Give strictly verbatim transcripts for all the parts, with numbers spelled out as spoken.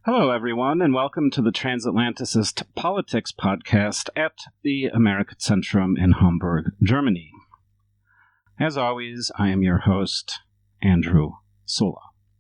Hello, everyone, and welcome to the Transatlanticist Politics Podcast at the Amerikazentrum in Hamburg, Germany. As always, I am your host, Andrew Sola.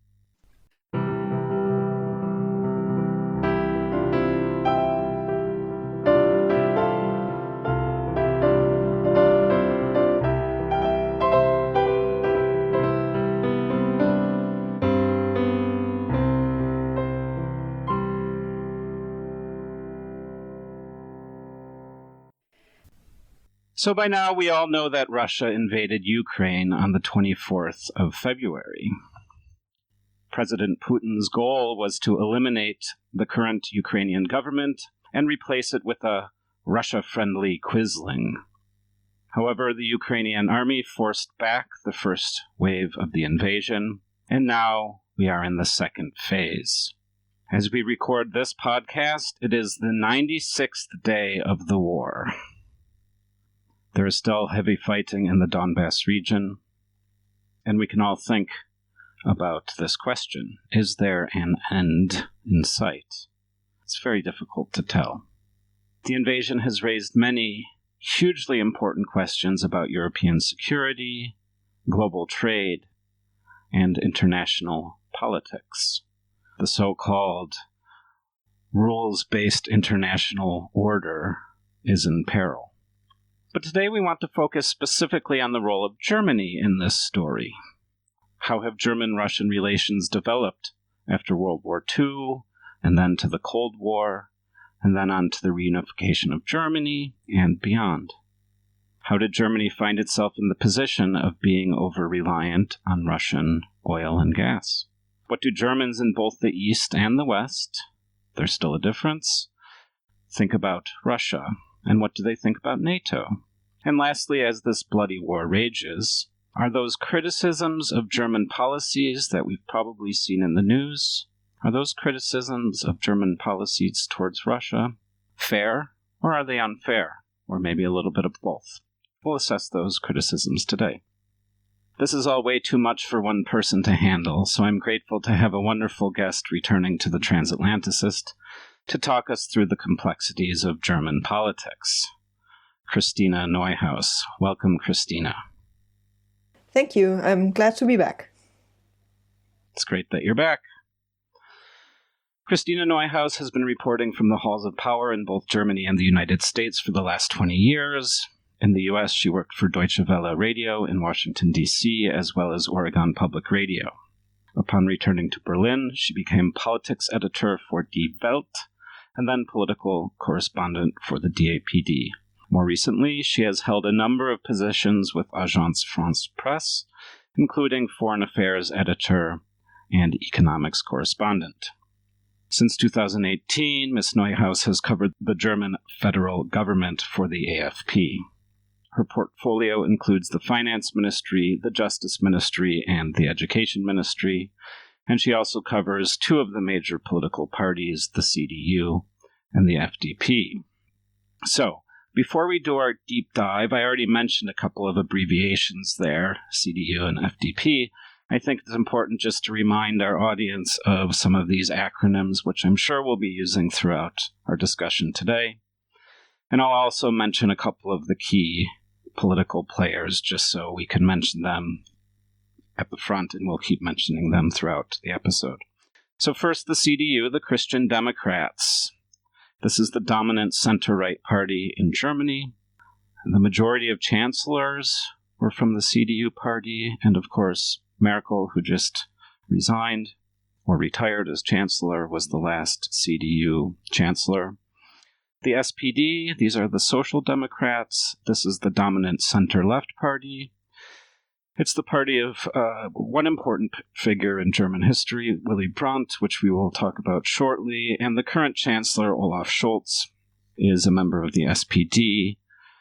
So by now, we all know that Russia invaded Ukraine on the twenty-fourth of February. President Putin's goal was to eliminate the current Ukrainian government and replace it with a Russia-friendly Quisling. However, the Ukrainian army forced back the first wave of the invasion, and now we are in the second phase. As we record this podcast, it is the ninety-sixth day of the war. There is still heavy fighting in the Donbass region, and we can all think about this question. Is there an end in sight? It's very difficult to tell. The invasion has raised many hugely important questions about European security, global trade, and international politics. The so-called rules-based international order is in peril. But today we want to focus specifically on the role of Germany in this story. How have German-Russian relations developed after World War Two, and then to the Cold War, and then on to the reunification of Germany and beyond? How did Germany find itself in the position of being over-reliant on Russian oil and gas? What do Germans in both the East and the West, there's still a difference, think about Russia? And what do they think about NATO? And lastly, as this bloody war rages, are those criticisms of German policies that we've probably seen in the news, are those criticisms of German policies towards Russia fair, or are they unfair, or maybe a little bit of both? We'll assess those criticisms today. This is all way too much for one person to handle, so I'm grateful to have a wonderful guest returning to the Transatlanticist to talk us through the complexities of German politics. Christina Neuhaus. Welcome, Christina. Thank you. I'm glad to be back. It's great that you're back. Christina Neuhaus has been reporting from the halls of power in both Germany and the United States for the last twenty years. In the U S, she worked for Deutsche Welle Radio in Washington, D C, as well as Oregon Public Radio. Upon returning to Berlin, she became politics editor for Die Welt, and then political correspondent for the D A P D. More recently, she has held a number of positions with Agence France-Presse, including foreign affairs editor and economics correspondent. Since two thousand eighteen, Miz Neuhaus has covered the German federal government for the A F P. Her portfolio includes the Finance Ministry, the Justice Ministry, and the Education Ministry, and she also covers two of the major political parties, the C D U and the F D P. So, before we do our deep dive, I already mentioned a couple of abbreviations there, C D U and F D P. I think it's important just to remind our audience of some of these acronyms, which I'm sure we'll be using throughout our discussion today. And I'll also mention a couple of the key political players, just so we can mention them at the front, and we'll keep mentioning them throughout the episode. So first, the C D U, the Christian Democrats. This is the dominant center-right party in Germany. The majority of chancellors were from the C D U party, and of course, Merkel, who just resigned or retired as chancellor, was the last C D U chancellor. The S P D, these are the Social Democrats. This is the dominant center-left party. It's the party of uh, one important figure in German history, Willy Brandt, which we will talk about shortly, and the current chancellor, Olaf Scholz, is a member of the S P D.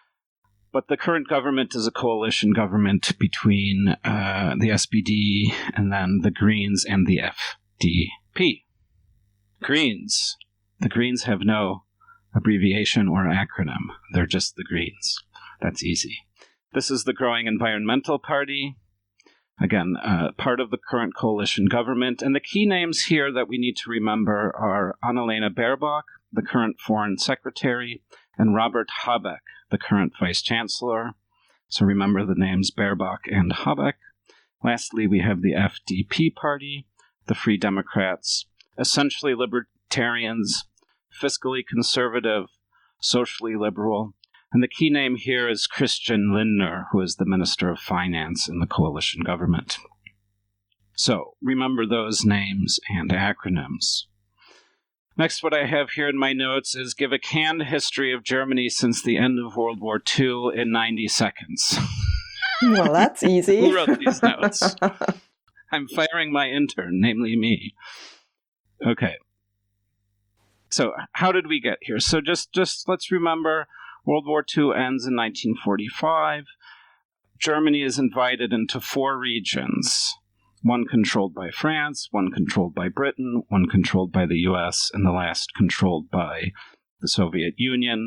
But the current government is a coalition government between uh, the S P D and then the Greens and the F D P. Greens. The Greens have no abbreviation or acronym. They're just the Greens. That's easy. This is the growing Environmental Party. Again, uh, part of the current coalition government. And the key names here that we need to remember are Annalena Baerbock, the current foreign secretary, and Robert Habeck, the current vice chancellor. So remember the names Baerbock and Habeck. Lastly, we have the F D P party, the Free Democrats, essentially libertarians, fiscally conservative, socially liberal. And the key name here is Christian Lindner, who is the Minister of Finance in the coalition government. So remember those names and acronyms. Next, what I have here in my notes is give a canned history of Germany since the end of World War Two in ninety seconds. Well, that's easy. Who wrote these notes? I'm firing my intern, namely me. Okay. So how did we get here? So just, just let's remember World War Two ends in nineteen forty-five. Germany is divided into four regions. One controlled by France, one controlled by Britain, one controlled by the U S, and the last controlled by the Soviet Union.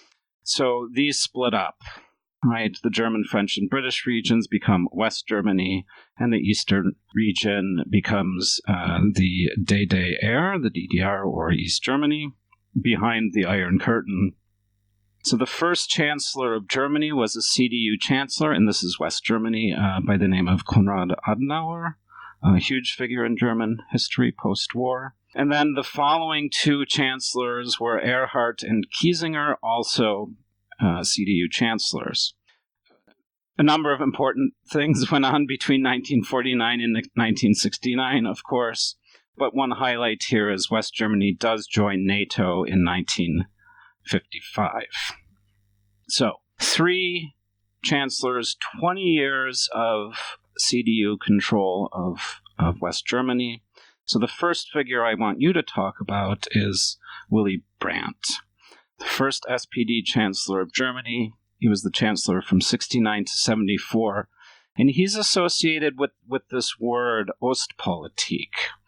So these split up, right? The German, French, and British regions become West Germany, and the Eastern region becomes uh, the D D R, the D D R, or East Germany, behind the Iron Curtain. So the first chancellor of Germany was a C D U chancellor, and this is West Germany, uh, by the name of Konrad Adenauer, a huge figure in German history post-war. And then the following two chancellors were Erhard and Kiesinger, also uh, C D U chancellors. A number of important things went on between nineteen forty-nine and nineteen sixty-nine, of course, but one highlight here is West Germany does join NATO in nineteen fifty-five. So, three chancellors, twenty years of C D U control of, of West Germany. So the first figure I want you to talk about is Willy Brandt, the first S P D chancellor of Germany. He was the chancellor from sixty-nine to seventy-four, and he's associated with, with this word Ostpolitik.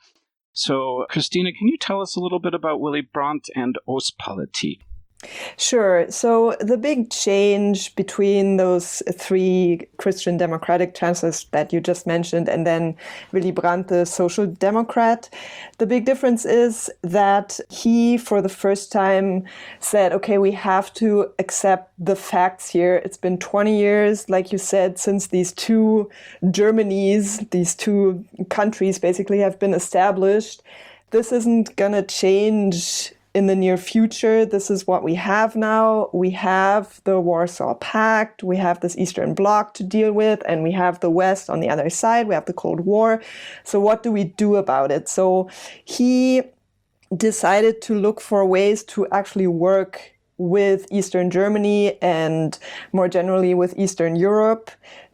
So, Christina, can you tell us a little bit about Willy Brandt and Ostpolitik? Sure. So the big change between those three Christian Democratic chancellors that you just mentioned and then Willy Brandt, the Social Democrat, the big difference is that he, for the first time, said, okay, we have to accept the facts here. It's been twenty years, like you said, since these two Germanys, these two countries basically have been established. This isn't going to change in the near future. This is what we have now. We have the Warsaw Pact, we have this Eastern Bloc to deal with, and we have the West on the other side. We have the Cold War. So what do we do about it? So he decided to look for ways to actually work with Eastern Germany and more generally with Eastern Europe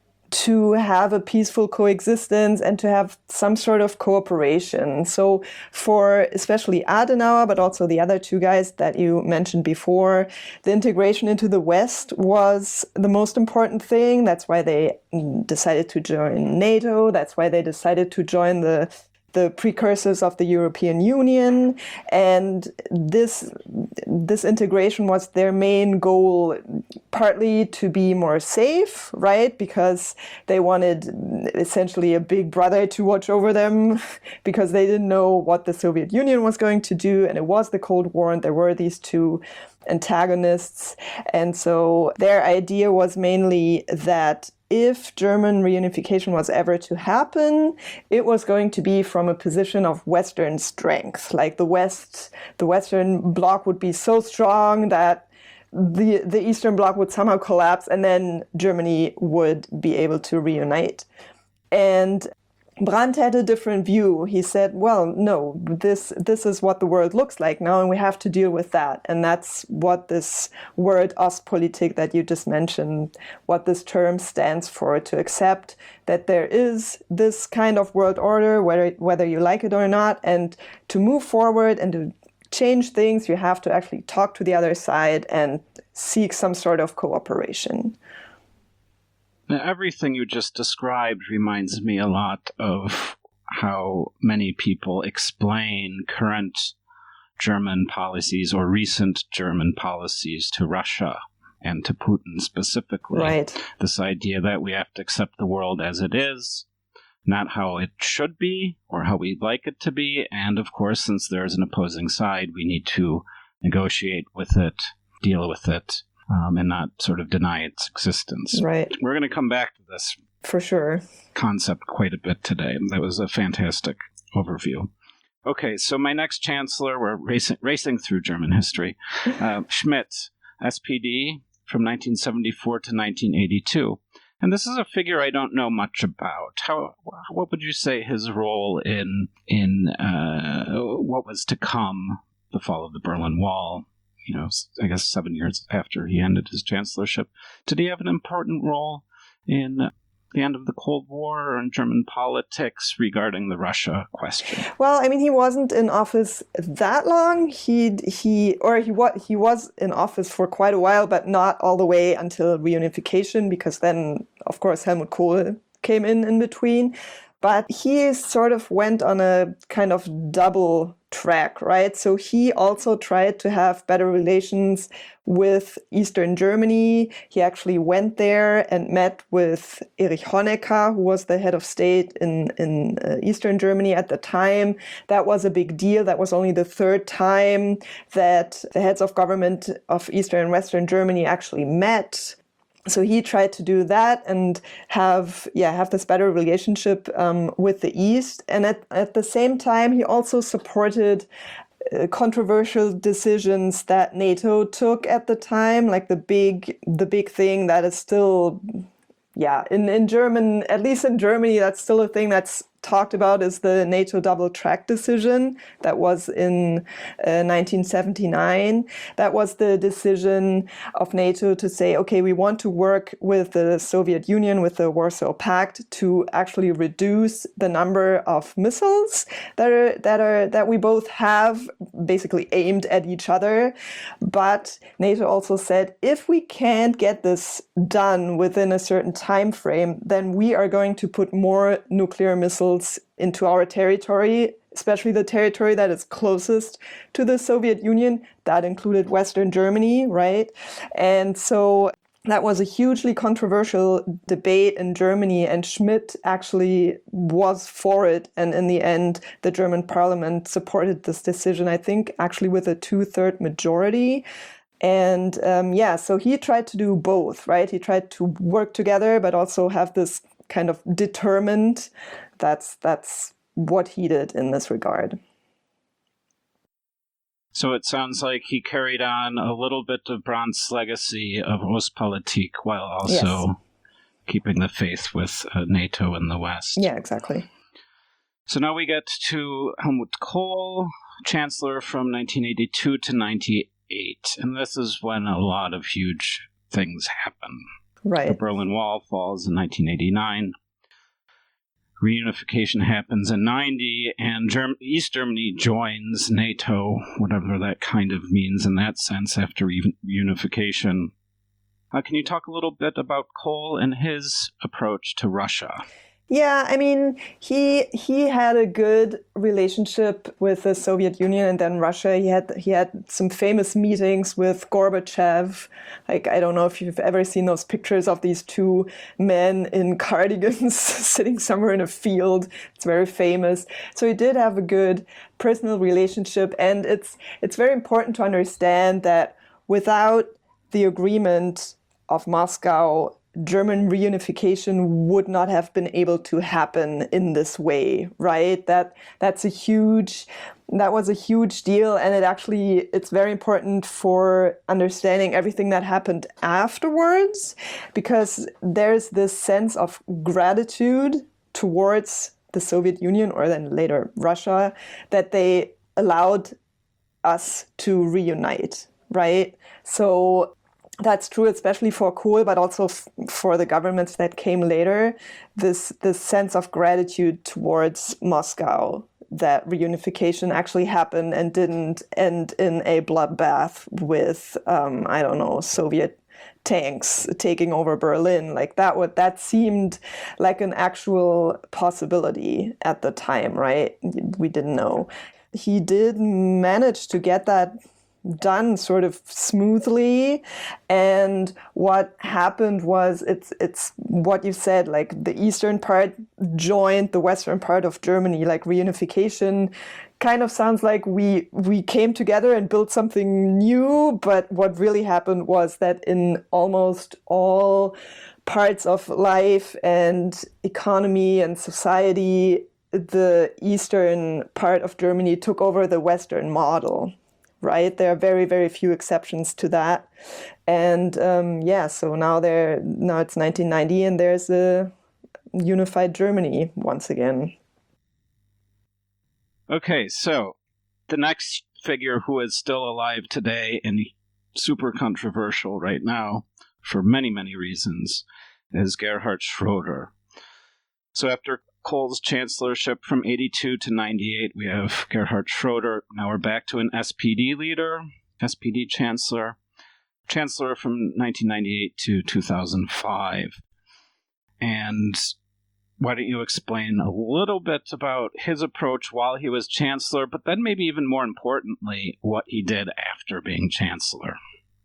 to have a peaceful coexistence and to have some sort of cooperation. So for especially Adenauer, but also the other two guys that you mentioned before, the integration into the West was the most important thing. That's why they decided to join NATO. That's why they decided to join the the precursors of the European Union. And this this integration was their main goal, partly to be more safe, right? Because they wanted essentially a big brother to watch over them because they didn't know what the Soviet Union was going to do. And it was the Cold War, and there were these two antagonists. And so their idea was mainly that if German reunification was ever to happen, it was going to be from a position of Western strength. Like the West, the Western Bloc would be so strong that the the Eastern Bloc would somehow collapse, and then Germany would be able to reunite. And Brandt had a different view. He said, well, no, this this is what the world looks like now, and we have to deal with that. And that's what this word Ostpolitik that you just mentioned, what this term stands for, to accept that there is this kind of world order, whether, whether you like it or not, and to move forward and to change things, you have to actually talk to the other side and seek some sort of cooperation. Everything you just described reminds me a lot of how many people explain current German policies or recent German policies to Russia and to Putin specifically. Right. This idea that we have to accept the world as it is, not how it should be or how we'd like it to be. And of course, since there's an opposing side, we need to negotiate with it, deal with it, um, and not sort of deny its existence. Right. We're going to come back to this for sure concept quite a bit today. That was a fantastic overview. Okay, so my next chancellor, we're racing, racing through German history. Uh, Schmidt, S P D, from nineteen seventy-four to nineteen eighty-two. And this is a figure I don't know much about. How, what would you say his role in in uh, what was to come, the fall of the Berlin Wall, you know, I guess seven years after he ended his chancellorship? Did he have an important role in the end of the Cold War or in German politics regarding the Russia question? Well, I mean, he wasn't in office that long. He he or he was he was in office for quite a while, but not all the way until reunification, because then, of course, Helmut Kohl came in in between. But he sort of went on a kind of double track, right? So he also tried to have better relations with Eastern Germany. He actually went there and met with Erich Honecker, who was the head of state in, in uh, Eastern Germany at the time. That was a big deal. That was only the third time that the heads of government of Eastern and Western Germany actually met. So he tried to do that and have, yeah, have this better relationship um, with the East. And at, at the same time, he also supported uh, controversial decisions that NATO took at the time, like the big, the big thing that is still, yeah, in, in German, at least in Germany, that's still a thing that's talked about, is the NATO double track decision that was in uh, nineteen seventy-nine. That was the decision of NATO to say, okay, we want to work with the Soviet Union, with the Warsaw Pact, to actually reduce the number of missiles that are that are that we both have, basically aimed at each other. But NATO also said, if we can't get this done within a certain time frame, then we are going to put more nuclear missiles into our territory, especially the territory that is closest to the Soviet Union. That included Western Germany, right? And so that was a hugely controversial debate in Germany, and Schmidt actually was for it. And in the end, the German parliament supported this decision, I think, actually with a two-third majority. And um, yeah, so he tried to do both, right? He tried to work together, but also have this kind of determined. That's that's what he did in this regard. So it sounds like he carried on a little bit of Brandt's legacy of Ostpolitik while also yes. keeping the faith with uh, NATO in the West. Yeah, exactly. So now we get to Helmut Kohl, Chancellor from nineteen eighty-two to ninety-eight. And this is when a lot of huge things happen. Right. The Berlin Wall falls in nineteen eighty-nine. Reunification happens in ninety, and Germ- East Germany joins NATO, whatever that kind of means in that sense, after re- reunification. Uh, can you talk a little bit about Kohl and his approach to Russia? Yeah, I mean, he he had a good relationship with the Soviet Union and then Russia. He had he had some famous meetings with Gorbachev. Like, I don't know if you've ever seen those pictures of these two men in cardigans sitting somewhere in a field. It's very famous. So he did have a good personal relationship, and it's it's very important to understand that without the agreement of Moscow, German reunification would not have been able to happen in this way, right? That that's a huge, that was a huge deal, and it actually, it's very important for understanding everything that happened afterwards, because there's this sense of gratitude towards the Soviet Union, or then later Russia, that they allowed us to reunite, right? So that's true, especially for Kohl, but also f- for the governments that came later. This this sense of gratitude towards Moscow, that reunification actually happened and didn't end in a bloodbath with, um, I don't know, Soviet tanks taking over Berlin. Like that would that seemed like an actual possibility at the time, right? We didn't know. He did manage to get that done sort of smoothly. And what happened was it's it's what you said, like the eastern part joined the western part of Germany, like reunification kind of sounds like we we came together and built something new, but what really happened was that in almost all parts of life and economy and society, the eastern part of Germany took over the western model, right? There are very, very few exceptions to that. And um, yeah, so now there now it's nineteen ninety and there's a unified Germany once again. Okay, so the next figure who is still alive today and super controversial right now for many, many reasons is Gerhard Schroeder. So after Kohl's chancellorship from eighty-two to ninety-eight, we have Gerhard Schroeder. Now we're back to an S P D leader, S P D chancellor, chancellor from nineteen ninety-eight to two thousand five. And why don't you explain a little bit about his approach while he was chancellor, but then maybe even more importantly, what he did after being chancellor?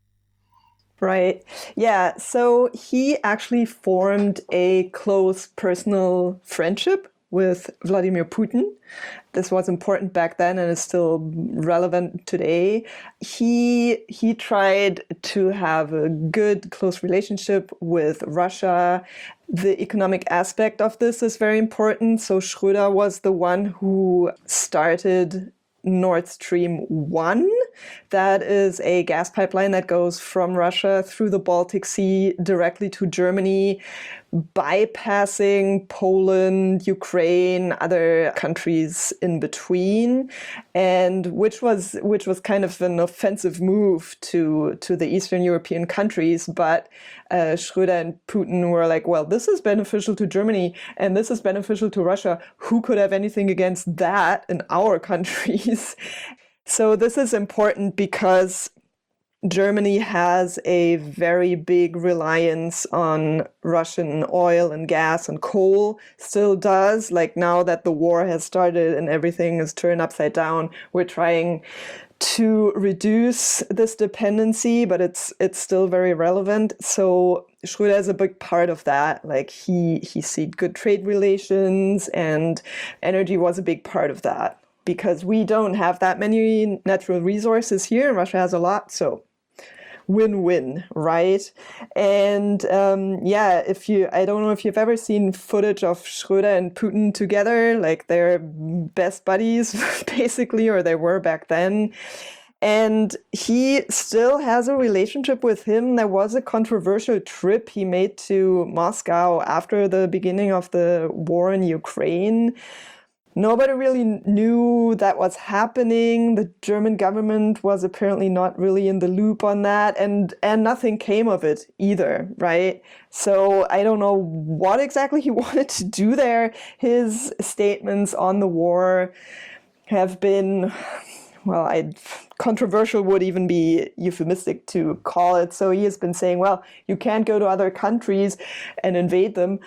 Right. Yeah. So he actually formed a close personal friendship with Vladimir Putin. This was important back then and is still relevant today. He he tried to have a good, close relationship with Russia. The economic aspect of this is very important. So Schröder was the one who started Nord Stream one. That is a gas pipeline that goes from Russia through the Baltic Sea directly to Germany, bypassing Poland, Ukraine, other countries in between, and which was which was kind of an offensive move to to the Eastern European countries. But uh, Schröder and Putin were like, well, this is beneficial to Germany and this is beneficial to Russia. Who could have anything against that in our countries? So this is important because Germany has a very big reliance on Russian oil and gas and coal, still does. Like now that the war has started and everything is turned upside down, we're trying to reduce this dependency, but it's it's still very relevant. So Schröder is a big part of that. Like he he seeked good trade relations, and energy was a big part of that. Because we don't have that many natural resources here, and Russia has a lot, so win-win, right? And um, yeah, if you, I don't know if you've ever seen footage of Schröder and Putin together, like they're best buddies, basically, or they were back then. And he still has a relationship with him. There was a controversial trip he made to Moscow after the beginning of the war in Ukraine. Nobody really knew that was happening. The German government was apparently not really in the loop on that, and and nothing came of it either, right? So I don't know what exactly he wanted to do there. His statements on the war have been, well, I controversial would even be euphemistic to call it. So he has been saying, well, you can't go to other countries and invade them,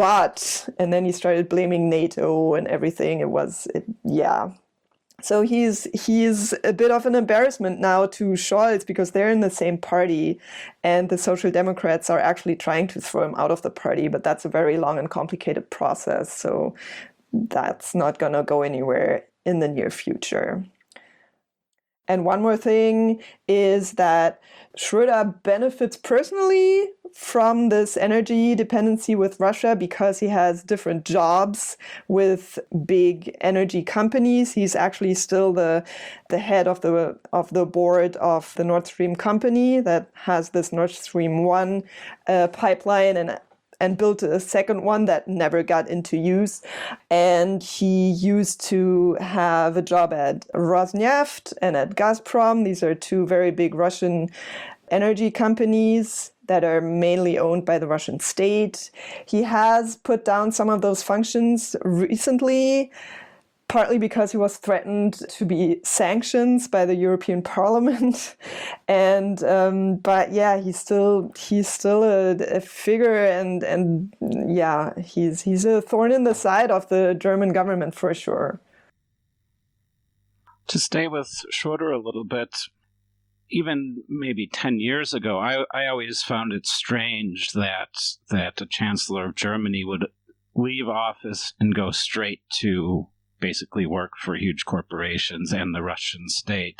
but, and then he started blaming NATO and everything. It was, it, yeah. So he's he's a bit of an embarrassment now to Scholz because they're in the same party, and the Social Democrats are actually trying to throw him out of the party, but that's a very long and complicated process. So that's not going to go anywhere in the near future. And one more thing is that Schröder benefits personally from this energy dependency with Russia because he has different jobs with big energy companies. He's actually still the the head of the of the board of the Nord Stream company that has this Nord Stream one uh, pipeline and and built a second one that never got into use. And he used to have a job at Rosneft and at Gazprom. These are two very big Russian energy companies that are mainly owned by the Russian state. He has put down some of those functions recently, partly because he was threatened to be sanctioned by the European Parliament, and um, but yeah, he's still he's still a, a figure, and and yeah, he's he's a thorn in the side of the German government for sure. To stay with Schröder a little bit, even maybe ten years ago, I, I always found it strange that that a chancellor of Germany would leave office and go straight to basically work for huge corporations and the Russian state.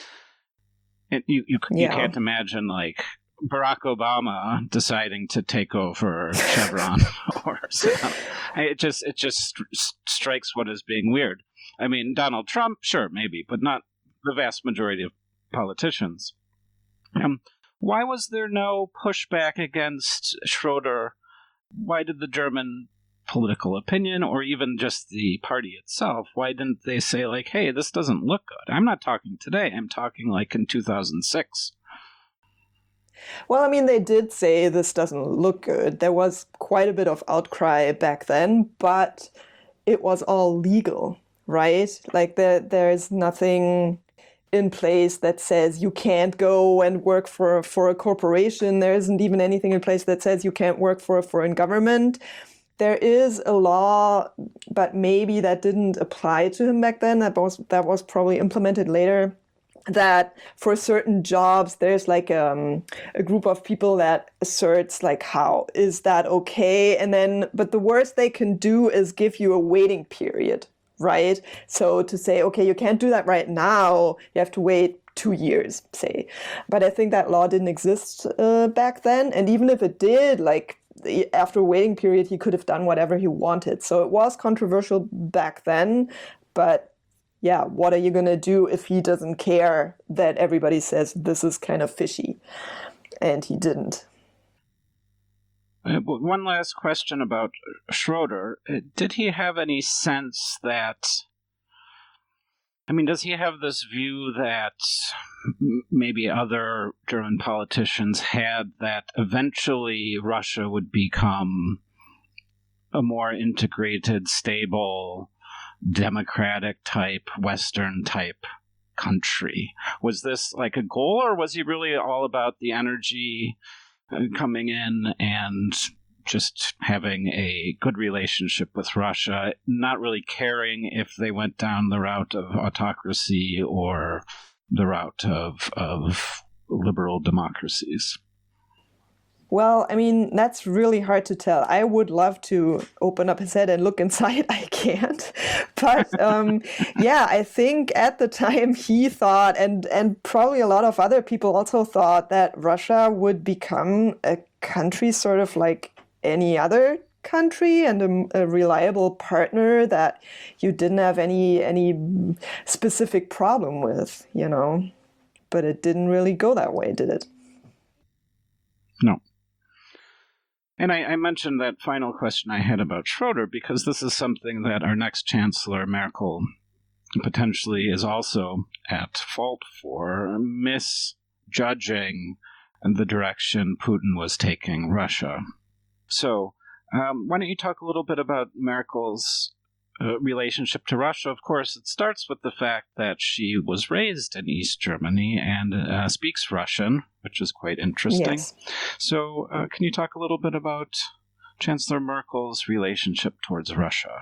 And you, you, yeah. you can't imagine, like, Barack Obama deciding to take over Chevron or something. It just, it just st- strikes what is being weird. I mean, Donald Trump, sure, maybe, but not the vast majority of politicians. Um, why was there no pushback against Schroeder? Why did the German political opinion, or even just the party itself, why didn't they say, like, hey, this doesn't look good? I'm not talking today. I'm talking like in two thousand six. Well, I mean, they did say this doesn't look good. There was quite a bit of outcry back then, but it was all legal, right? Like, there, there's nothing in place that says you can't go and work for, for a corporation. There isn't even anything in place that says you can't work for a foreign government. There is a law, but maybe that didn't apply to him back then. That was that was probably implemented later. That for certain jobs, there's like um, a group of people that asserts like, how is that okay? And then, but the worst they can do is give you a waiting period, right? So to say, okay, you can't do that right now. You have to wait two years, say. But I think that law didn't exist uh, back then. And even if it did, like, after a waiting period, he could have done whatever he wanted. So it was controversial back then. But yeah, what are you going to do if he doesn't care that everybody says this is kind of fishy? And he didn't. Uh, one last question about Schroeder. Did he have any sense that, I mean, does he have this view that maybe other German politicians had, that eventually Russia would become a more integrated, stable, democratic type, Western type country? Was this like a goal, or was he really all about the energy coming in and just having a good relationship with Russia, not really caring if they went down the route of autocracy or the route of of liberal democracies? Well, I mean, that's really hard to tell. I would love to open up his head and look inside. I can't. But um, yeah, I think at the time he thought, and, and probably a lot of other people also thought, that Russia would become a country sort of like any other country, and a, a reliable partner that you didn't have any any specific problem with, you know. But it didn't really go that way, did it? No. And I, I mentioned that final question I had about Schroeder because this is something that our next chancellor, Merkel, potentially is also at fault for, misjudging the direction Putin was taking Russia. So um, why don't you talk a little bit about Merkel's uh, relationship to Russia? Of course, it starts with the fact that she was raised in East Germany and uh, speaks Russian, which is quite interesting. Yes. So uh, can you talk a little bit about Chancellor Merkel's relationship towards Russia?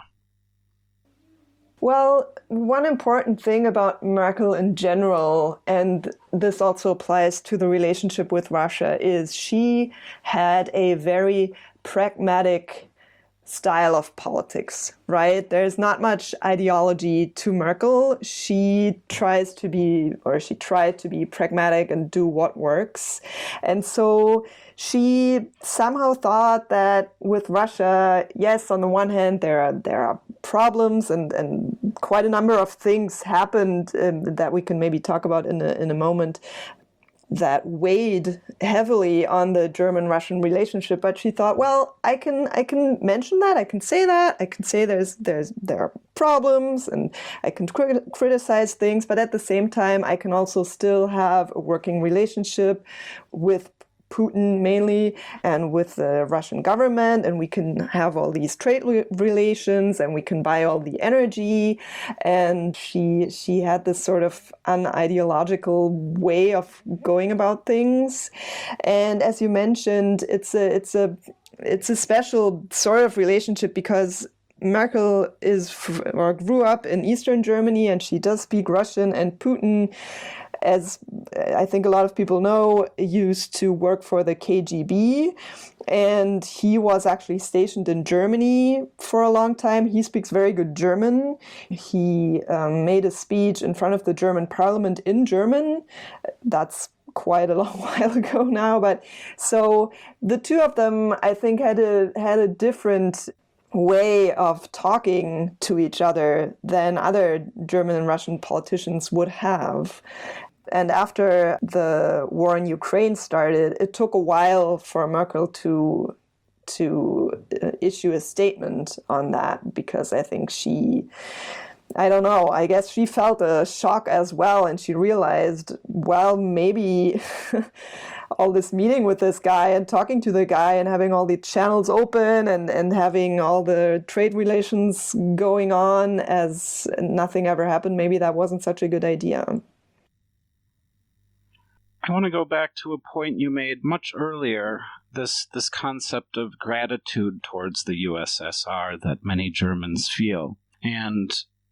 Well, one important thing about Merkel in general, and this also applies to the relationship with Russia, is she had a very pragmatic style of politics, right? There's not much ideology to Merkel. She tries to be, or she tried to be pragmatic and do what works. And so she somehow thought that with Russia, yes, on the one hand, there are there are problems and, and quite a number of things happened um, that we can maybe talk about in a, in a moment, that weighed heavily on the German-Russian relationship. But she thought, well, I can I can mention that, I can say that, I can say there's there's there are problems, and I can crit- criticize things, but at the same time, I can also still have a working relationship with Putin mainly, and with the Russian government, and we can have all these trade re- relations, and we can buy all the energy. And she she had this sort of unideological way of going about things. And as you mentioned, it's a it's a it's a special sort of relationship because Merkel is or grew up in Eastern Germany, and she does speak Russian. And Putin, as I think a lot of people know, used to work for the K G B, and he was actually stationed in Germany for a long time. He speaks very good German. He um, made a speech in front of the German parliament in German. That's quite a long while ago now, but so the two of them, I think, had a had a different way of talking to each other than other German and Russian politicians would have. And after the war in Ukraine started, it took a while for Merkel to to issue a statement on that, because I think she, I don't know, I guess she felt a shock as well, and she realized, well, maybe all this meeting with this guy and talking to the guy and having all the channels open and, and having all the trade relations going on as nothing ever happened, maybe that wasn't such a good idea. I want to go back to a point you made much earlier, this this concept of gratitude towards the U S S R that many Germans feel. And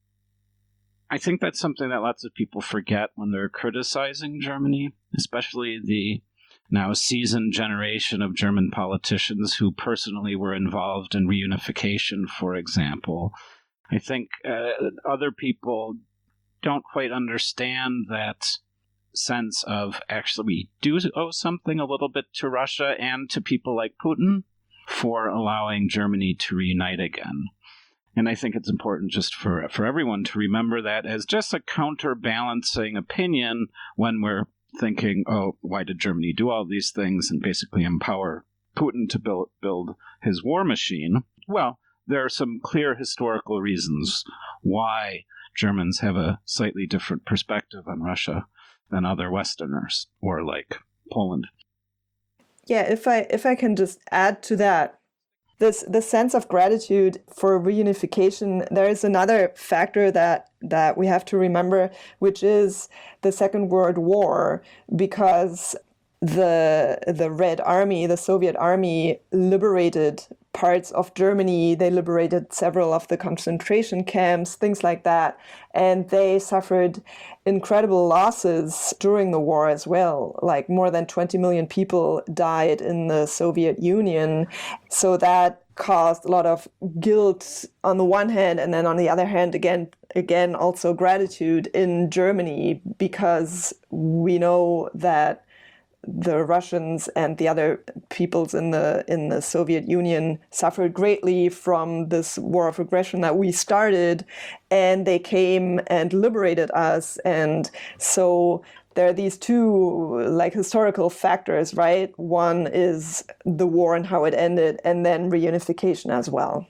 I think that's something that lots of people forget when they're criticizing Germany, especially the now seasoned generation of German politicians who personally were involved in reunification, for example. I think uh, other people don't quite understand that sense of actually we do owe something a little bit to Russia and to people like Putin for allowing Germany to reunite again. And I think it's important just for for everyone to remember that as just a counterbalancing opinion when we're thinking, oh, why did Germany do all these things and basically empower Putin to build, build his war machine? Well, there are some clear historical reasons why Germans have a slightly different perspective on Russia than other Westerners, or like Poland. Yeah, if I if I can just add to that, this the sense of gratitude for reunification, there is another factor that that we have to remember, which is the Second World War, because the the Red Army, the Soviet Army, liberated parts of Germany. They liberated several of the concentration camps, things like that. And they suffered incredible losses during the war as well. Like more than twenty million people died in the Soviet Union. So that caused a lot of guilt on the one hand, and then on the other hand, again, again, also gratitude in Germany, because we know that the Russians and the other peoples in the in the Soviet Union suffered greatly from this war of aggression that we started, and they came and liberated us. And so there are these two like historical factors, right? One is the war and how it ended, and then reunification as well.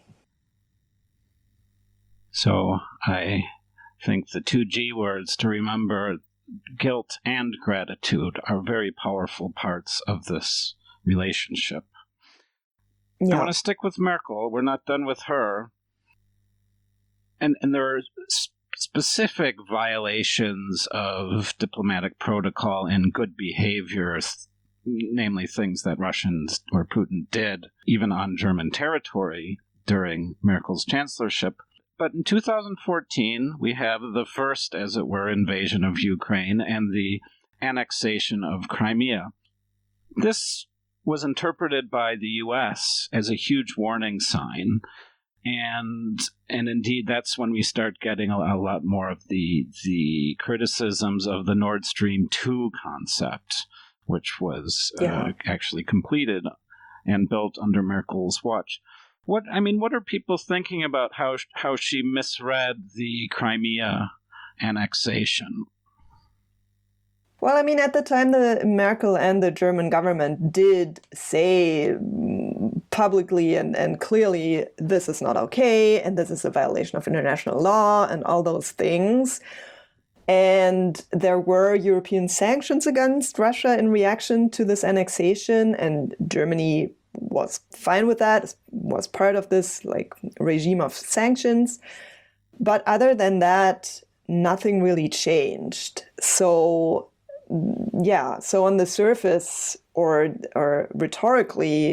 So I think the two G words to remember, guilt and gratitude, are very powerful parts of this relationship. Yeah. I want to stick with Merkel. We're not done with her. And and there are sp- specific violations of diplomatic protocol and good behavior, namely things that Russians or Putin did, even on German territory during Merkel's chancellorship. But in two thousand fourteen, we have the first, as it were, invasion of Ukraine and the annexation of Crimea. This was interpreted by the U S as a huge warning sign. And and indeed, that's when we start getting a, a lot more of the, the criticisms of the Nord Stream two concept, which was yeah. uh, actually completed and built under Merkel's watch. What I mean, what are people thinking about how how she misread the Crimea annexation? Well, I mean, at the time, the Merkel and the German government did say publicly and, and clearly, this is not okay, and this is a violation of international law, and all those things. And there were European sanctions against Russia in reaction to this annexation, and Germany was fine with that, was part of this like regime of sanctions. But other than that, nothing really changed. So yeah, so on the surface or or rhetorically,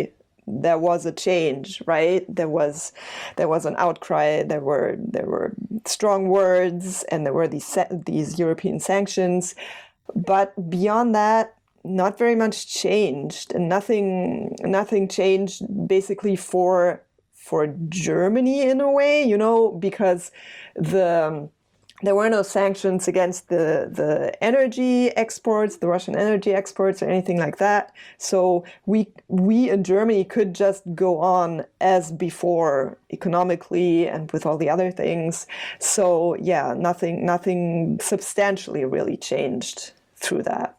there was a change, right? There was there was an outcry. There were there were strong words, and there were these these European sanctions. But beyond that, not very much changed, and nothing nothing changed basically for for Germany in a way, you know, because the there were no sanctions against the the energy exports, the Russian energy exports, or anything like that. So we we in Germany could just go on as before economically and with all the other things. So yeah, nothing nothing substantially really changed through that.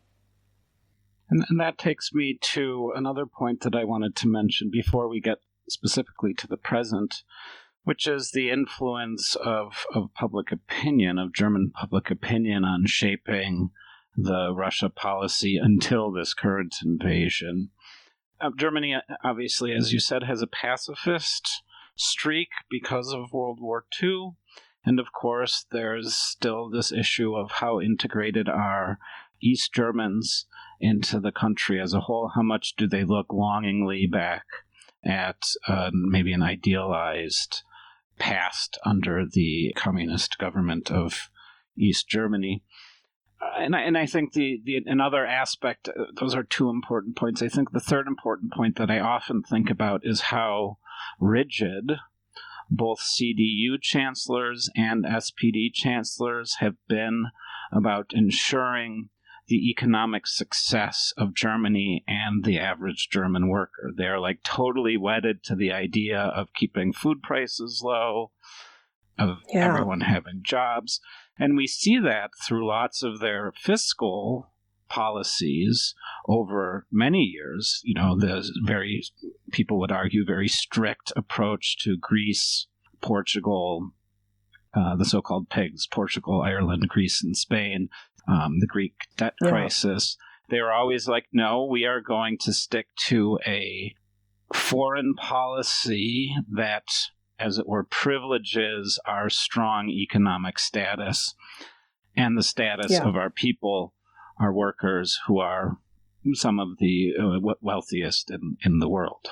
And, and that takes me to another point that I wanted to mention before we get specifically to the present, which is the influence of, of public opinion, of German public opinion on shaping the Russia policy until this current invasion. Uh, Germany, obviously, as you said, has a pacifist streak because of World War Two. And of course, there's still this issue of how integrated are East Germans into the country as a whole. How much do they look longingly back at uh, maybe an idealized past under the communist government of East Germany? Uh, and, I, and I think the, the another aspect, uh, those are two important points. I think the third important point that I often think about is how rigid both C D U chancellors and S P D chancellors have been about ensuring the economic success of Germany and the average German worker. They're like totally wedded to the idea of keeping food prices low, of yeah. everyone having jobs. And we see that through lots of their fiscal policies over many years. You know, the very, people would argue, very strict approach to Greece, Portugal, uh, the so-called pigs, Portugal, Ireland, Greece, and Spain, um, the Greek debt yeah. crisis. They were always like, no, we are going to stick to a foreign policy that, as it were, privileges our strong economic status and the status yeah. of our people, our workers, who are some of the uh, wealthiest in, in the world.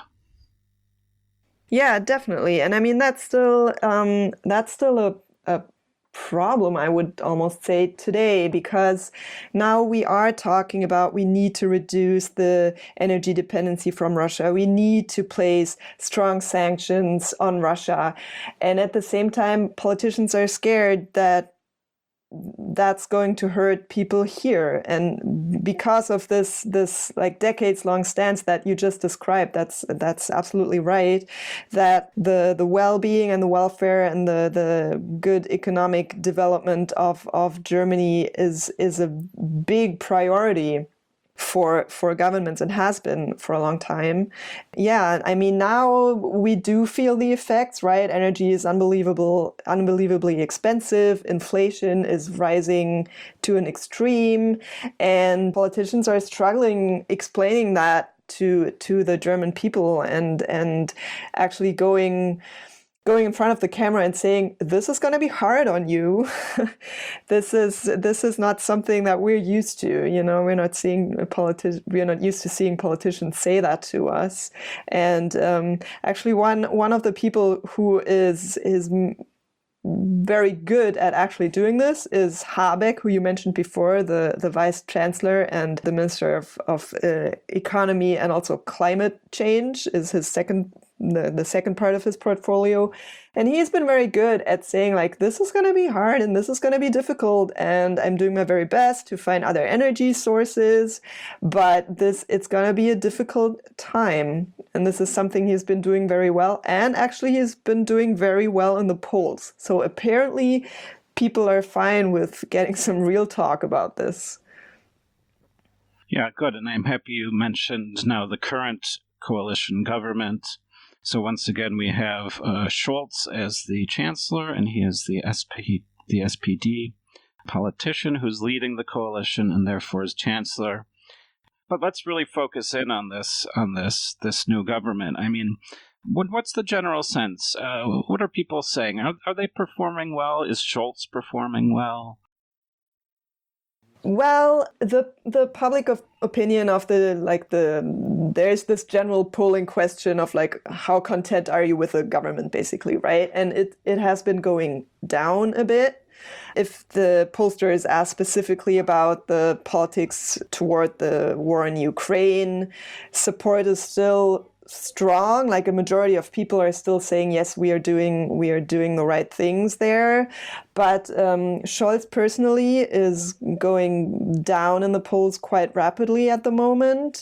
Yeah, definitely. And I mean, that's still um, that's still a, a problem, I would almost say, today, because now we are talking about we need to reduce the energy dependency from Russia. We need to place strong sanctions on Russia. And at the same time, politicians are scared that that's going to hurt people here. And because of this, this like decades long stance that you just described, that's, that's absolutely right, that the, the well-being and the welfare and the, the good economic development of, of Germany is, is a big priority for for governments, and has been for a long time. Yeah, I mean, now we do feel the effects, right? Energy is unbelievable, unbelievably expensive. Inflation is rising to an extreme, and politicians are struggling explaining that to to the German people, and and actually going going in front of the camera and saying, this is going to be hard on you. this is this is not something that we're used to. You know, we're not seeing a politi- we're not used to seeing politicians say that to us. And um, actually, one one of the people who is is very good at actually doing this is Habeck, who you mentioned before, the, the vice chancellor and the minister of, of uh, economy and also climate change is his second the, the second part of his portfolio. And he's been very good at saying, like, this is going to be hard and this is going to be difficult, and I'm doing my very best to find other energy sources, but this it's going to be a difficult time. And this is something he's been doing very well, and actually he's been doing very well in the polls. So apparently people are fine with getting some real talk about this. Yeah, good. And I'm happy you mentioned now the current coalition government. So once again, we have uh, Scholz as the chancellor, and he is the S P, the S P D politician who's leading the coalition, and therefore is chancellor. But let's really focus in on this on this this new government. I mean, what, what's the general sense? Uh, what are people saying? Are, are they performing well? Is Scholz performing well? Well, the the public of opinion of the like the there's this general polling question of like how content are you with the government, basically, right? And it it has been going down a bit. If the pollster is asked specifically about the politics toward the war in Ukraine, support is still strong. Like a majority of people are still saying, yes, we are doing we are doing the right things there. But um, Scholz personally is going down in the polls quite rapidly at the moment.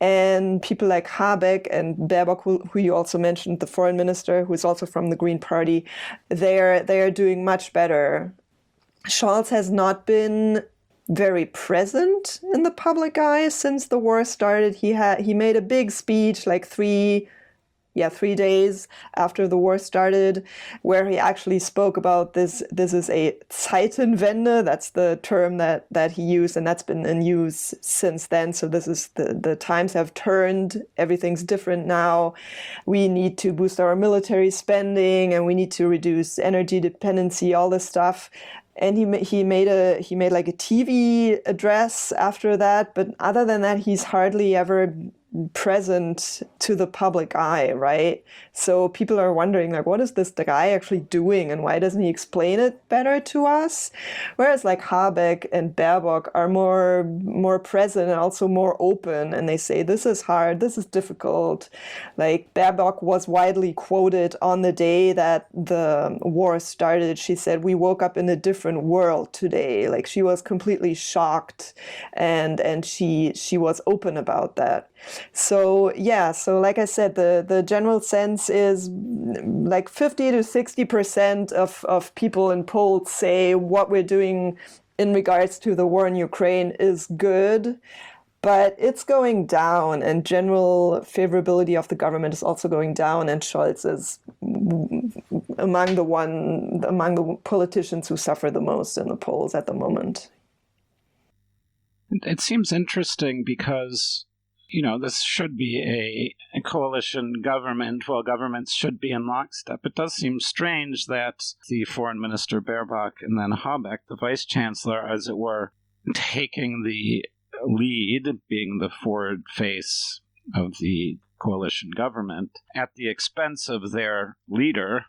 And people like Habeck and Baerbock, who, who you also mentioned, the foreign minister, who is also from the Green Party, they're they are doing much better. Scholz has not been very present in the public eye since the war started. He had he made a big speech like three, yeah, three days after the war started, where he actually spoke about this. This is a Zeitenwende. That's the term that that he used, and that's been in use since then. So this is the the times have turned. Everything's different now. We need to boost our military spending, and we need to reduce energy dependency. All this stuff. And he he made a he made like a T V address after that, but other than that, he's hardly ever present to the public eye, right? So people are wondering, like, what is this guy actually doing, and why doesn't he explain it better to us? Whereas like Habeck and Baerbock are more more present and also more open, and they say this is hard, this is difficult. Like Baerbock was widely quoted on the day that the war started. She said, "We woke up in a different world today." Like she was completely shocked, and and she she was open about that. So yeah, so like I said, the, the general sense is like fifty to sixty percent of, of people in polls say what we're doing in regards to the war in Ukraine is good, but it's going down, and general favorability of the government is also going down, and Scholz is among the one among the politicians who suffer the most in the polls at the moment. It seems interesting because, you know, this should be a, a coalition government. Well, governments should be in lockstep. It does seem strange that the foreign minister Baerbock and then Habeck, the vice chancellor, as it were, taking the lead, being the forward face of the coalition government, at the expense of their leader,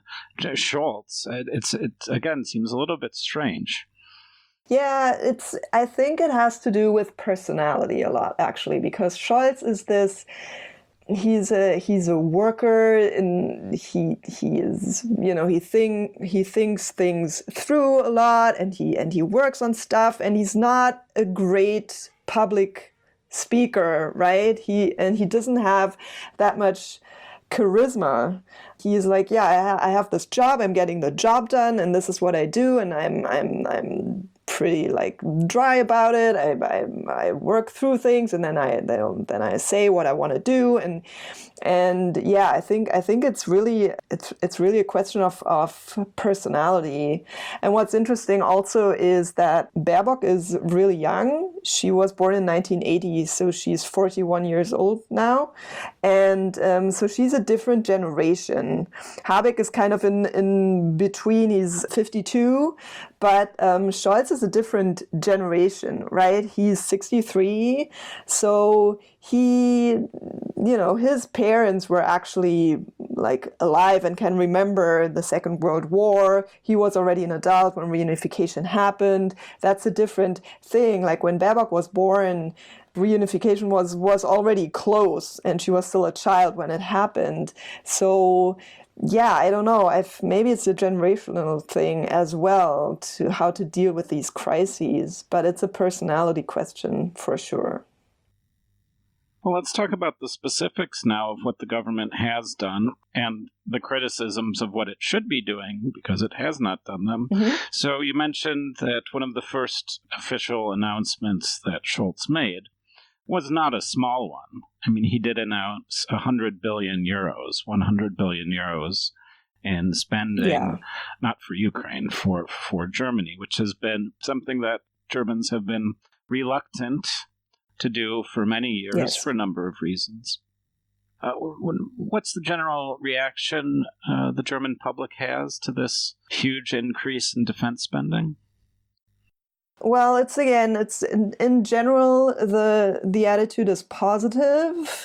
Scholz. It, it's, it, again, seems a little bit strange. Yeah, it's. I think it has to do with personality a lot, actually, because Scholz is this. He's a he's a worker, and he he is you know he think he thinks things through a lot, and he and he works on stuff, and he's not a great public speaker, right? He and he doesn't have that much charisma. He's like, yeah, I, ha- I have this job, I'm getting the job done, and this is what I do, and I'm I'm I'm pretty like dry about it. I I, I work through things, and then I then I say what I want to do, and and yeah, I think I think it's really it's it's really a question of of personality. And what's interesting also is that Baerbock is really young. She was born in nineteen eighty, so she's forty-one years old now, and um, so she's a different generation. Habeck is kind of in in between. He's fifty-two, but um, Scholz is a different generation, right? He's sixty-three, so he, you know, his parents were actually like alive and can remember the Second World War. He was already an adult when reunification happened. That's a different thing. Like when Baerbock was born, reunification was was already close, and she was still a child when it happened. So yeah, I don't know. I've, maybe it's a generational thing as well, to how to deal with these crises, but it's a personality question for sure. Well, let's talk about the specifics now of what the government has done and the criticisms of what it should be doing, because it has not done them. Mm-hmm. So you mentioned that one of the first official announcements that Scholz made was not a small one. I mean, he did announce one hundred billion euros, one hundred billion euros in spending, yeah. not for Ukraine, for, for Germany, which has been something that Germans have been reluctant to do for many years, yes. for a number of reasons. Uh, what's the general reaction uh, the German public has to this huge increase in defense spending? Well, it's again, it's in, in general, the the attitude is positive.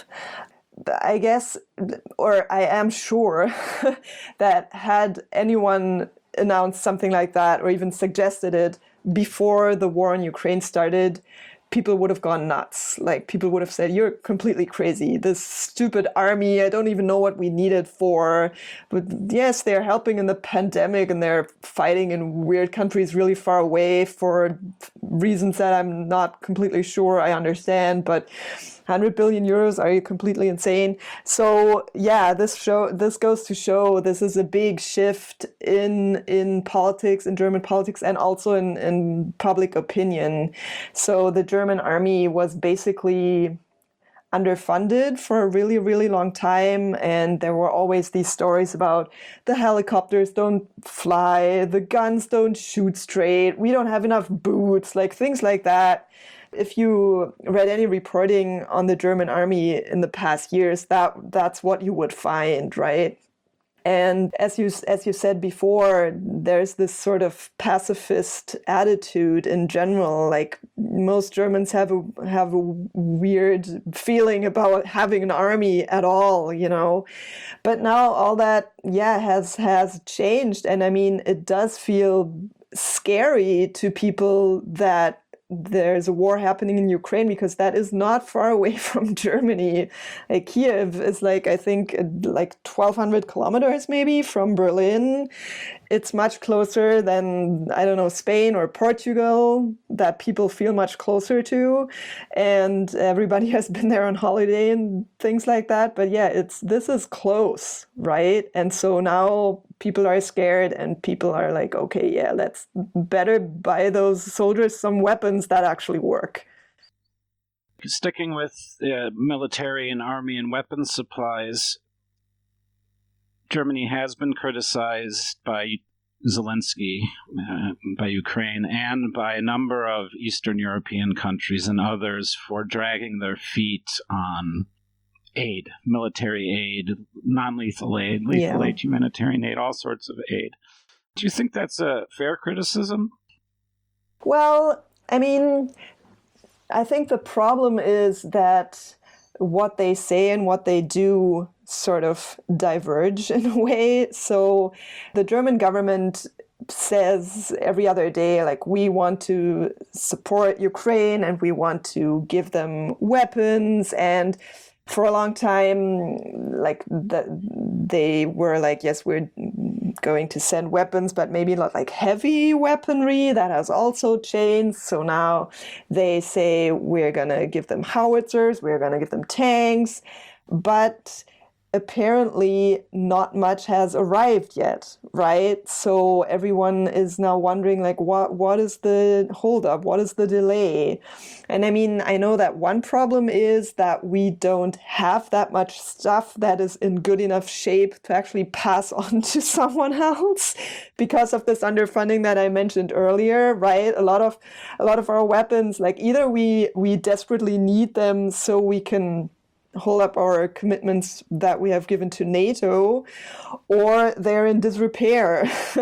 I guess, or I am sure that had anyone announced something like that or even suggested it before the war in Ukraine started, people would have gone nuts. Like, people would have said, you're completely crazy. This stupid army, I don't even know what we need it for. But yes, they're helping in the pandemic and they're fighting in weird countries really far away for reasons that I'm not completely sure I understand. But one hundred billion euros, are you completely insane? So yeah, this show this goes to show this is a big shift in in politics, in German politics, and also in, in public opinion. So the German army was basically underfunded for a really, really long time. And there were always these stories about the helicopters don't fly, the guns don't shoot straight, we don't have enough boots, like things like that. If you read any reporting on the German army in the past years, that that's what you would find, right? And as you as you said before, there's this sort of pacifist attitude in general. Like, most Germans have a have a weird feeling about having an army at all, you know. But now all that, yeah, has has changed, and I mean, it does feel scary to people that there's a war happening in Ukraine, because that is not far away from Germany. Like, Kiev is like, I think, like twelve hundred kilometers maybe from Berlin. It's much closer than, I don't know, Spain or Portugal, that people feel much closer to. And everybody has been there on holiday and things like that. But yeah, it's this is close, right? And so now people are scared and people are like, okay, yeah, let's better buy those soldiers some weapons that actually work. Sticking with uh, military and army and weapons supplies, Germany has been criticized by Zelensky, uh, by Ukraine, and by a number of Eastern European countries and others for dragging their feet on aid, military aid, non-lethal aid, lethal Yeah. aid, humanitarian aid, all sorts of aid. Do you think that's a fair criticism? Well, I mean, I think the problem is that what they say and what they do sort of diverge in a way. So the German government says every other day, like, we want to support Ukraine and we want to give them weapons. And for a long time, like, the, they were like, yes, we're going to send weapons, but maybe not like heavy weaponry. That has also changed. So now they say we're going to give them howitzers, we're going to give them tanks, but apparently not much has arrived yet, right? So everyone is now wondering, like, what what is the holdup? What is the delay? And I mean, I know that one problem is that we don't have that much stuff that is in good enough shape to actually pass on to someone else because of this underfunding that I mentioned earlier, right? A lot of a lot of our weapons, like, either we we desperately need them so we can hold up our commitments that we have given to NATO, or they're in disrepair.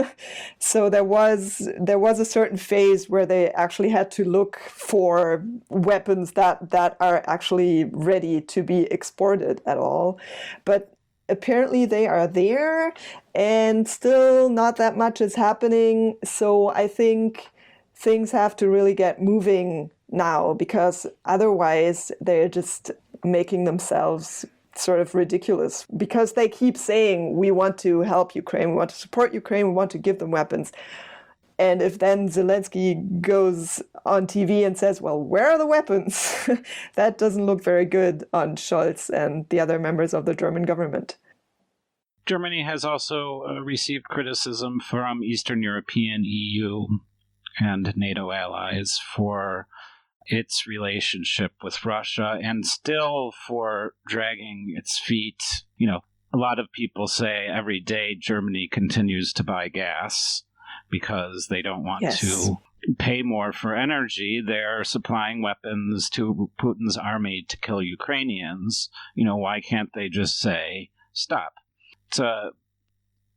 So there was there was a certain phase where they actually had to look for weapons that that are actually ready to be exported at all. But apparently they are there, and still not that much is happening. So I think things have to really get moving now, because otherwise they're just making themselves sort of ridiculous, because they keep saying, we want to help Ukraine, we want to support Ukraine, we want to give them weapons. And if then Zelensky goes on T V and says, well, where are the weapons? That doesn't look very good on Scholz and the other members of the German government. Germany has also uh, received criticism from Eastern European E U and NATO allies for its relationship with Russia, and still for dragging its feet. You know, a lot of people say every day Germany continues to buy gas because they don't want Yes. to pay more for energy. They're supplying weapons to Putin's army to kill Ukrainians. You know, why can't they just say, stop? It's a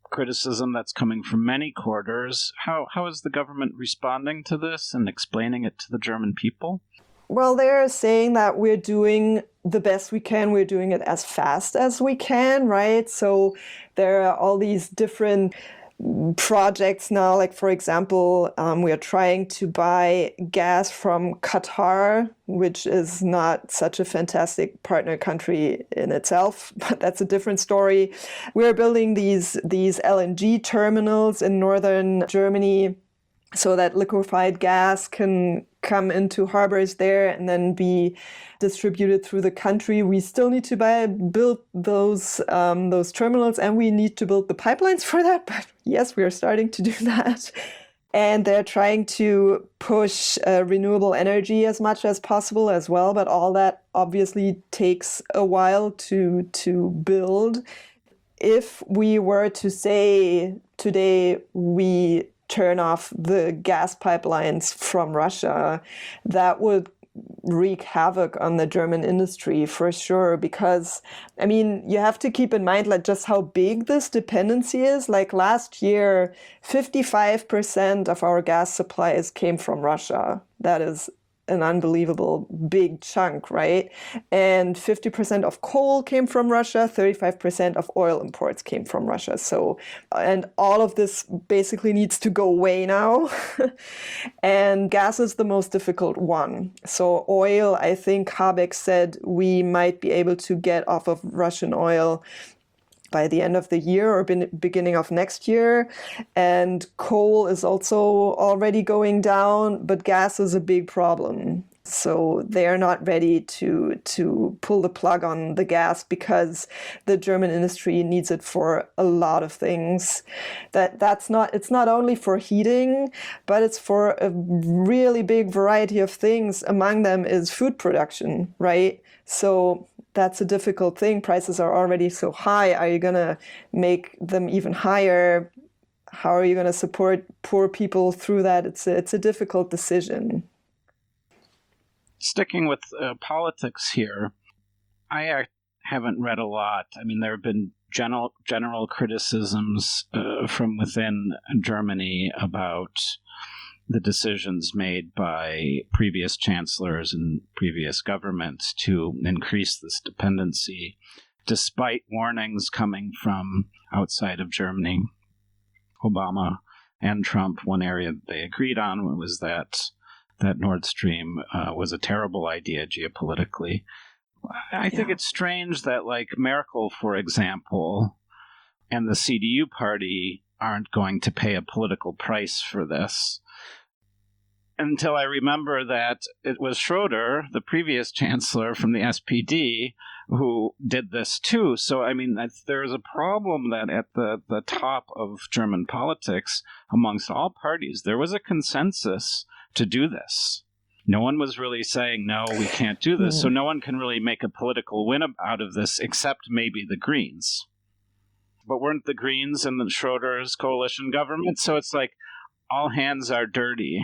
criticism that's coming from many quarters. How how is the government responding to this and explaining it to the German people? Well, they're saying that we're doing the best we can. We're doing it as fast as we can, right? So there are all these different projects now. Like, for example, um, we are trying to buy gas from Qatar, which is not such a fantastic partner country in itself, but that's a different story. We're building these, these L N G terminals in northern Germany so that liquefied gas can come into harbors there and then be distributed through the country. We still need to buy, build those um, those terminals, and we need to build the pipelines for that. But yes, we are starting to do that. And they're trying to push uh, renewable energy as much as possible as well. But all that obviously takes a while to to build. If we were to say today we turn off the gas pipelines from Russia, that would wreak havoc on the German industry for sure. Because, I mean, you have to keep in mind like just how big this dependency is. Like last year, fifty-five percent of our gas supplies came from Russia. That is an unbelievable big chunk, right? And fifty percent of coal came from Russia, thirty-five percent of oil imports came from Russia. So, and all of this basically needs to go away now. And gas is the most difficult one. So oil, I think Habeck said we might be able to get off of Russian oil by the end of the year or beginning of next year. And coal is also already going down, but gas is a big problem. So they are not ready to to pull the plug on the gas because the German industry needs it for a lot of things. That that's not it's not only for heating, but it's for a really big variety of things. Among them is food production, right? So that's a difficult thing. Prices are already so high. Are you going to make them even higher? How are you going to support poor people through that? It's a, it's a difficult decision. Sticking with uh, politics here, I uh, haven't read a lot. I mean, there have been general general criticisms uh, from within Germany about the decisions made by previous chancellors and previous governments to increase this dependency, despite warnings coming from outside of Germany. Obama and Trump, one area that they agreed on was that that Nord Stream uh, was a terrible idea geopolitically. I think yeah. It's strange that, like, Merkel, for example, and the C D U party aren't going to pay a political price for this. Until I remember that it was Schroeder, the previous chancellor from the S P D, who did this too. So, I mean, there's a problem that at the, the top of German politics, amongst all parties, there was a consensus to do this. No one was really saying, no, we can't do this. So no one can really make a political win out of this, except maybe the Greens. But weren't the Greens in the Schroeder's coalition government? So it's like all hands are dirty.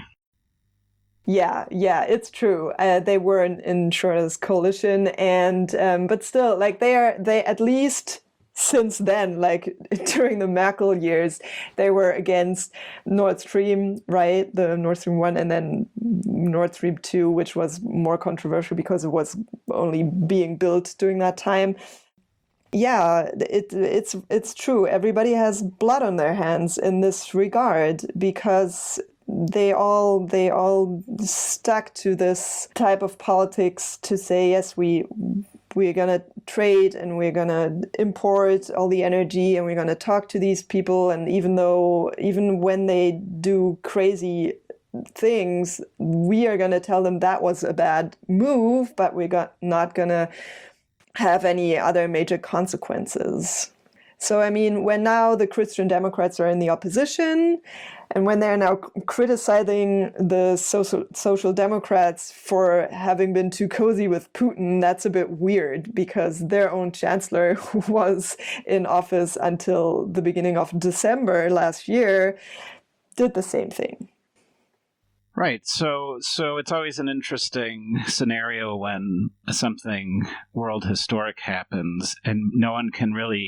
Yeah, yeah, it's true. Uh, they were in, in Schroeder's coalition, and um, but still, like they are, they at least since then, like during the Merkel years, they were against Nord Stream, right? The Nord Stream one, and then Nord Stream two, which was more controversial because it was only being built during that time. Yeah, it, it's it's true. Everybody has blood on their hands in this regard because they all they all stuck to this type of politics to say, yes, we we're gonna trade and we're gonna import all the energy and we're gonna talk to these people, and even though even when they do crazy things, we are gonna tell them that was a bad move, but we're got, not gonna have any other major consequences. So, I mean, when now the Christian Democrats are in the opposition, and when they're now criticizing the social, social Democrats for having been too cozy with Putin, that's a bit weird because their own chancellor, who was in office until the beginning of December last year, did the same thing. Right. So so it's always an interesting scenario when something world historic happens and no one can really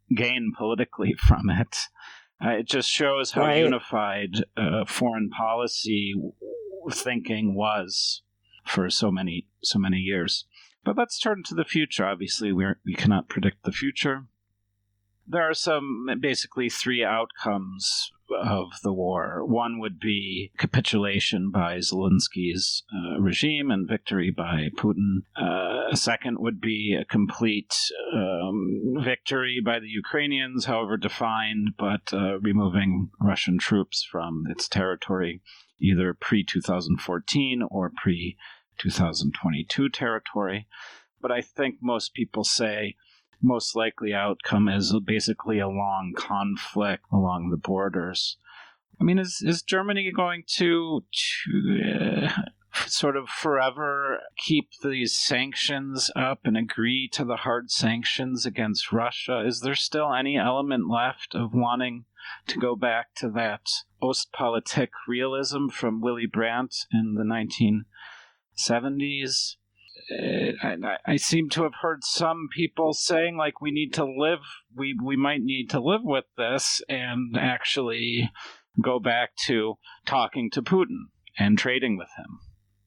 gain politically from it. Uh, it just shows how Right. unified uh, foreign policy thinking was for so many so many years. But let's turn to the future. Obviously, we we cannot predict the future. There are some, basically three outcomes of the war. One would be capitulation by Zelensky's uh, regime and victory by Putin. Uh, a second would be a complete um, victory by the Ukrainians, however defined, but uh, removing Russian troops from its territory, either pre twenty fourteen or pre twenty twenty-two territory. But I think most people say most likely outcome is basically a long conflict along the borders. I mean, is is Germany going to to uh, sort of forever keep these sanctions up and agree to the hard sanctions against Russia? Is there still any element left of wanting to go back to that Ostpolitik realism from Willy Brandt in the nineteen seventies? I, I seem to have heard some people saying, like, we need to live, we, we might need to live with this and actually go back to talking to Putin and trading with him.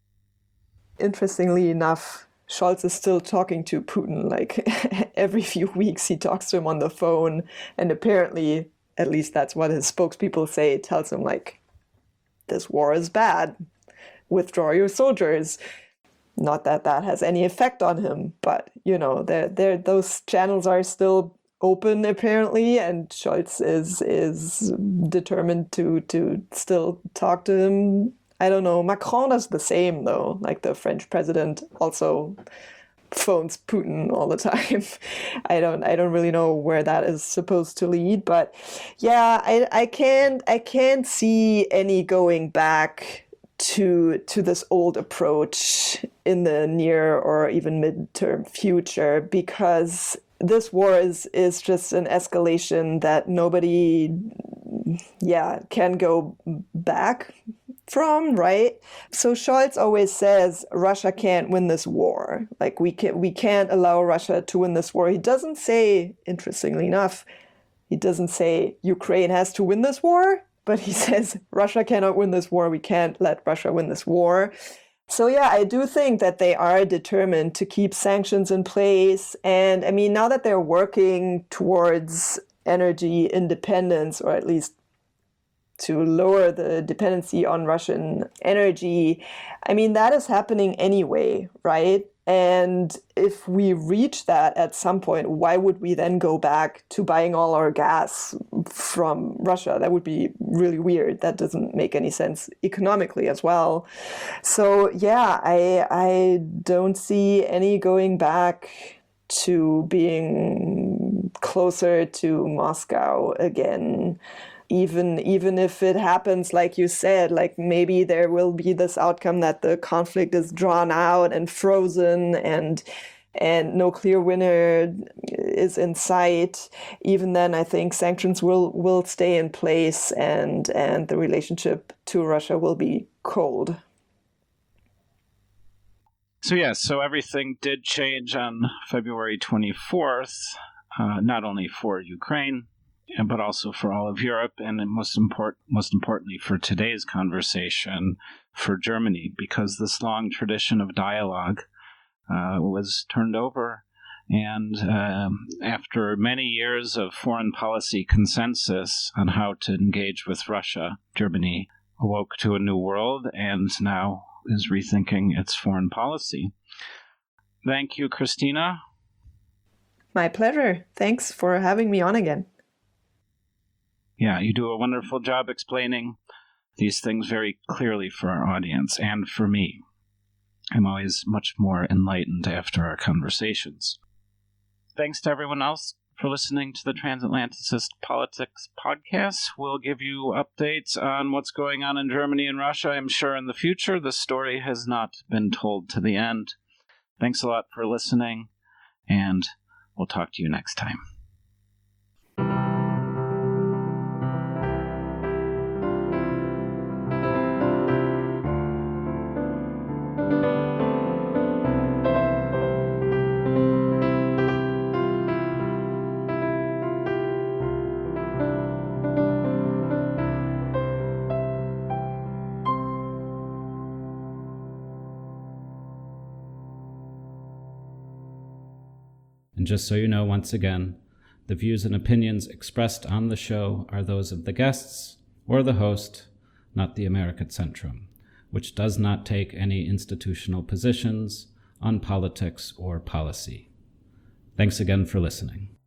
Interestingly enough, Scholz is still talking to Putin. Like every few weeks he talks to him on the phone, and apparently, at least that's what his spokespeople say, tells him, like, this war is bad, withdraw your soldiers. Not that that has any effect on him, but, you know, they're, they're, those channels are still open, apparently, and Scholz is is determined to, to still talk to him. I don't know. Macron does the same, though. Like, the French president also phones Putin all the time. I don't I don't really know where that is supposed to lead, but yeah, I I can't I can't see any going back to to this old approach in the near or even midterm future, because this war is is just an escalation that nobody yeah can go back from, right? So Scholz always says Russia can't win this war. Like, we can we can't allow Russia to win this war. He doesn't say, interestingly enough, he doesn't say Ukraine has to win this war, but he says Russia cannot win this war. We can't let Russia win this war. So yeah, I do think that they are determined to keep sanctions in place. And I mean, now that they're working towards energy independence, or at least to lower the dependency on Russian energy, I mean, that is happening anyway, right? And if we reach that at some point, why would we then go back to buying all our gas from Russia? That would be really weird. That doesn't make any sense economically as well. So yeah, I I don't see any going back to being closer to Moscow again. Even even if it happens, like you said, like maybe there will be this outcome that the conflict is drawn out and frozen, and and no clear winner is in sight. Even then, I think sanctions will will stay in place, and and the relationship to Russia will be cold. So yes, so everything did change on February twenty-fourth, uh, not only for Ukraine, but also for all of Europe, and most important, most importantly for today's conversation, for Germany, because this long tradition of dialogue uh, was turned over. And um, after many years of foreign policy consensus on how to engage with Russia, Germany awoke to a new world and now is rethinking its foreign policy. Thank you, Christina. My pleasure. Thanks for having me on again. Yeah, you do a wonderful job explaining these things very clearly for our audience and for me. I'm always much more enlightened after our conversations. Thanks to everyone else for listening to the Transatlanticist Politics podcast. We'll give you updates on what's going on in Germany and Russia, I'm sure, in the future. The story has not been told to the end. Thanks a lot for listening, and we'll talk to you next time. And just so you know, once again, the views and opinions expressed on the show are those of the guests or the host, not the America Centrum, which does not take any institutional positions on politics or policy. Thanks again for listening.